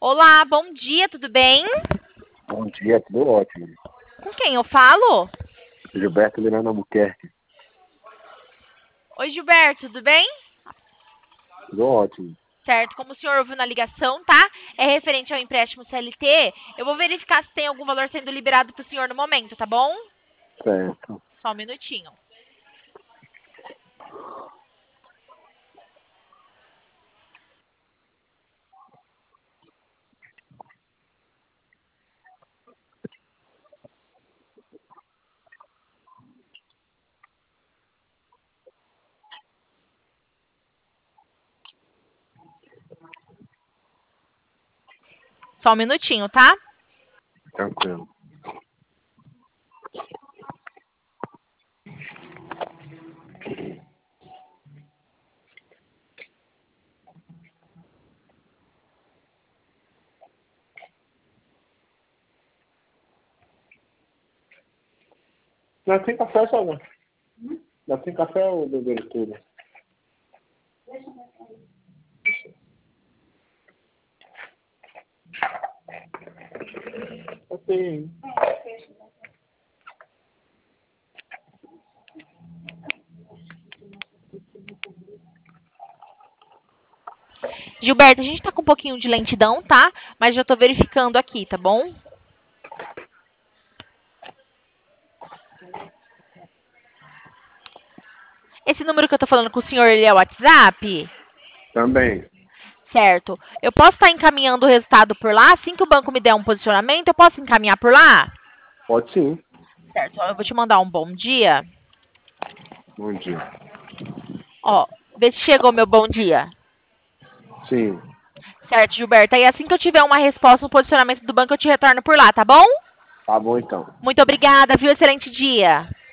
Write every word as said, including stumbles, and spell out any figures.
Olá, bom dia, tudo bem? Bom dia, tudo ótimo. Com quem eu falo? Gilberto Miranda Albuquerque, Oi, Gilberto, tudo bem? tudo ótimo. Certo, como o senhor ouviu na ligação, tá? É referente ao empréstimo C L T. Eu vou verificar se tem algum valor sendo liberado pro senhor no momento, tá bom? Certo. Só um minutinho. Só um minutinho, tá? Tranquilo. Não tem café, só não. Não tem café ou beber tudo? Ok. Gilberto, a gente tá com um pouquinho de lentidão, tá? Mas já tô verificando aqui, tá bom? Esse número que eu tô falando com o senhor, ele é o WhatsApp? Também. Certo. Eu posso estar encaminhando o resultado por lá? Assim que o banco me der um posicionamento, eu posso encaminhar por lá? Pode sim. Certo. Eu vou te mandar um bom dia. Bom dia. Ó, vê se chegou meu bom dia. Sim. Certo, Gilberto. Aí assim que eu tiver uma resposta, um posicionamento do banco, eu te retorno por lá, tá bom? Tá bom então. Muito obrigada, viu? Excelente dia.